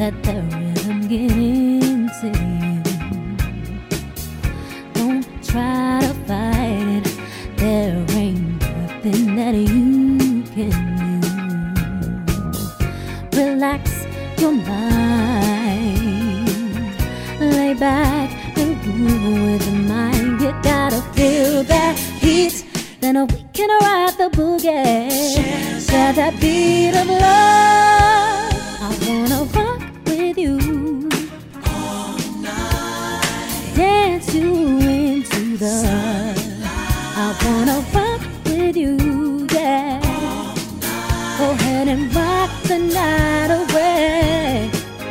let the rhythm get into you. Don't try to fight it. There ain't nothing that you can do. Relax your mind, lay back and groove with the mind. You gotta feel that heat, then we can ride the boogie. Share that beat of love. I wanna rock with you all night, dance you into the sun. I wanna rock with you, yeah. Go ahead and rock the night away.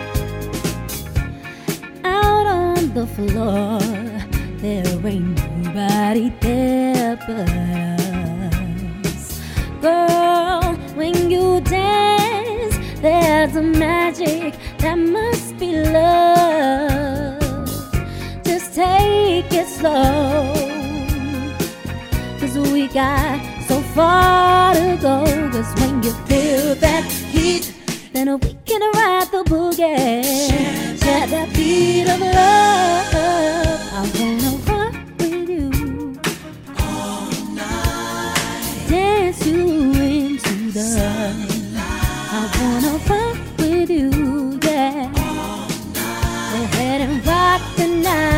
Out on the floor, there ain't nobody there but us. Girl, when you dance, there's a magic that must be love. Just take it slow, 'cause we got so far to go. 'Cause when you feel that heat, then we can ride the boogie. Share that beat of love. I wanna rock with you all night, dance you into the sun. I wanna rock with you, yeah. All night. Go ahead and rock the night.